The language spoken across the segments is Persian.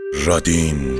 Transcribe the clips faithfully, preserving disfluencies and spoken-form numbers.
رادین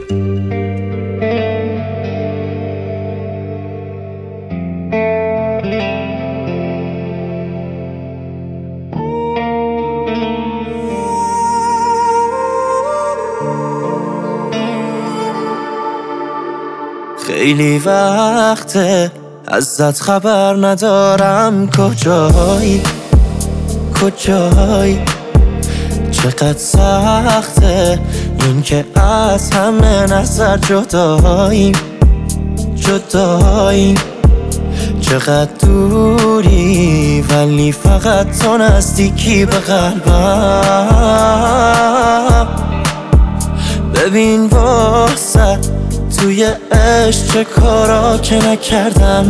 خیلی وقته ازت خبر ندارم، کجایی کجایی. چقدر سخته این که از همه نظر جداییم جداییم. چقدر دوری ولی فقط تو نزدیکی به قلبم. ببین واسه توی عشق چه کارا که نکردم.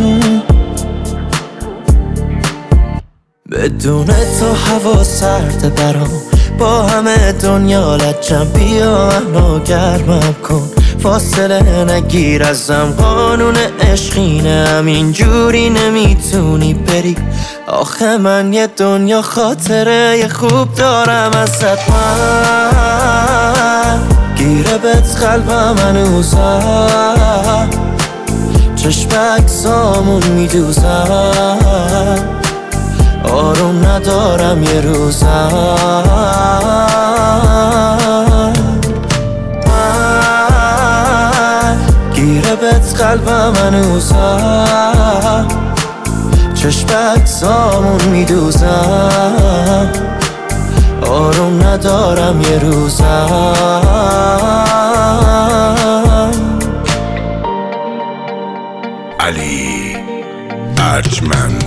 بدون تو هوا سرده برام، با همه دنیا لجم. بیا منو گرمم کن، فاصله نگیر ازم. قانون عشقینه همینجوری نمیتونی بری. آخه من یه دنیا خاطره خوب دارم ازت. من گیره بهت قلبم هنوزم، چشم اکسامون میدوزم. آروم ندارم یه روزم. من گیره بهت قلبم هنوزم، چشم اکسامون میدوزم. آروم ندارم یه روزم. علی ارجمند